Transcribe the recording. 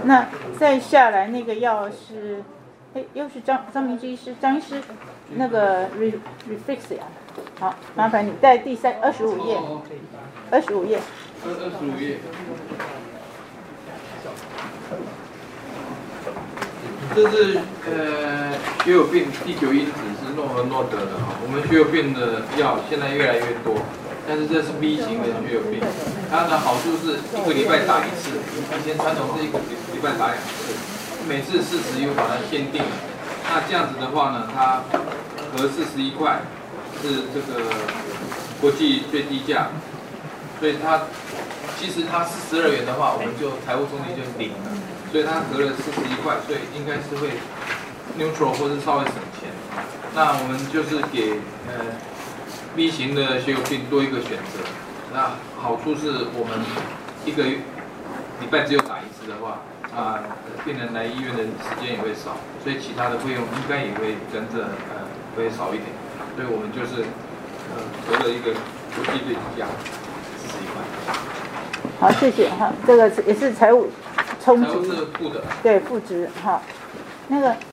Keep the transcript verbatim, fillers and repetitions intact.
那再下来那个药是，哎，又是张张明之医师，张医师，那个 reflex 呀，好，麻烦你在第三二十五页，二十五页， 二二十五页。这是呃血友病第九因子是诺和诺德的哈，我们血友病的药现在越来越多，但是这是 B 型的血友病，它的好处是一个礼拜打一次，以前传统是一个礼拜打两次，每次四十又把它限定了，那这样子的话呢，它合四十一块是这个国际最低价，所以它其实它是十二元的话，我们就财务冲击就零了。所以它合了四十一块，所以应该是会 neutral 或是稍微省钱。那我们就是给呃 B 型的血友病多一个选择。那好处是我们一个礼拜只有打一次的话，啊、呃，病人来医院的时间也会少，所以其他的费用应该也会跟着呃会少一点。所以我们就是呃得了一个国际最低价四十一块。 好，谢谢哈，这个也是财务。冲击， 是负的， 对，负值哈，那个。